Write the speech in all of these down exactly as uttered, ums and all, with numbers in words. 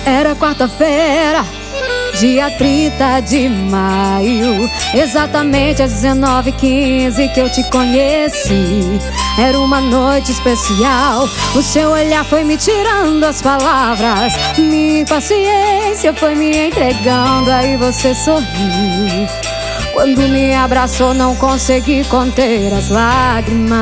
Era quarta-feira, dia trinta de maio, exatamente às dezenove e quinze que eu te conheci. Era uma noite especial, o seu olhar foi me tirando as palavras, minha impaciência foi me entregando, aí você sorriu. Quando me abraçou não consegui conter as lágrimas.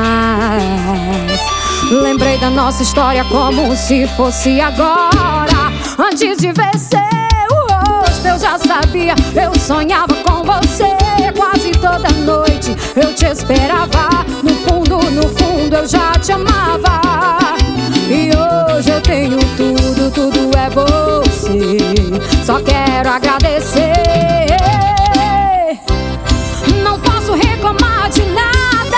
Lembrei da nossa história como se fosse agora. Antes de ver seu rosto eu já sabia, eu sonhava com você. Quase toda noite eu te esperava, no fundo, no fundo eu já te amava. E hoje eu tenho tudo, tudo é você. Só quero agradecer. Não posso reclamar de nada.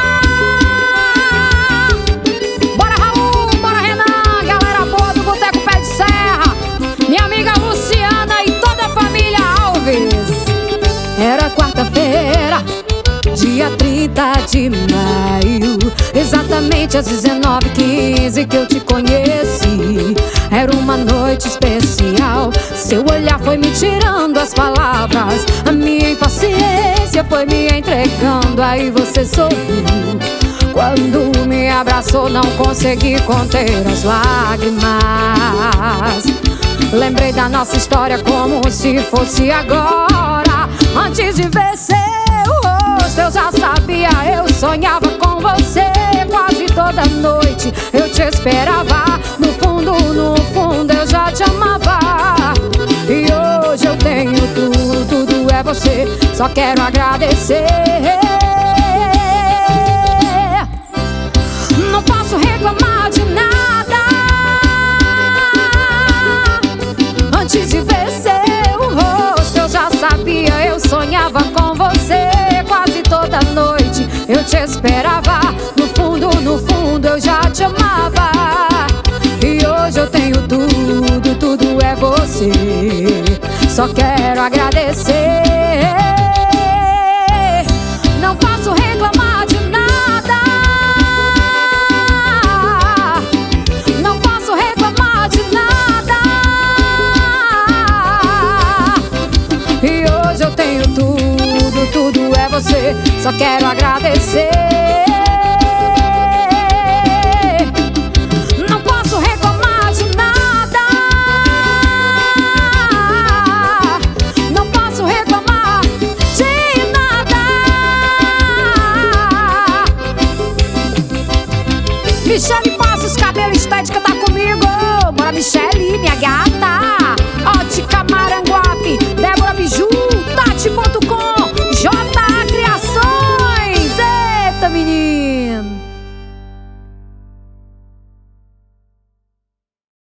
Bora Raul, bora Renan, galera boa do Boteco Pé de Serra, minha amiga Luciana e toda a família Alves. Era quarta-feira, dia trinta de maio, exatamente às dezenove e quinze que eu te conheci. Era uma noite especial, seu olhar foi me tirando as palavras, a minha impaciência foi me entregando, aí você sorriu. Quando me abraçou não consegui conter as lágrimas. Lembrei da nossa história como se fosse agora. Antes de ver seu rosto eu já sabia, eu sonhava com você. Quase toda noite eu te esperava, no fundo, no fundo eu já te amava. E hoje eu tenho tudo, tudo é você. Só quero agradecer. Não posso reclamar de nada. Antes de ver seu rosto eu já sabia, eu sonhava com você. Quase toda noite eu te esperava, no fundo, no fundo eu já te amava. E hoje eu tenho tudo, tudo é você. Só quero agradecer. Não posso reclamar de nada. Não posso reclamar de nada. E hoje eu tenho tudo, tudo é você. Só quero agradecer.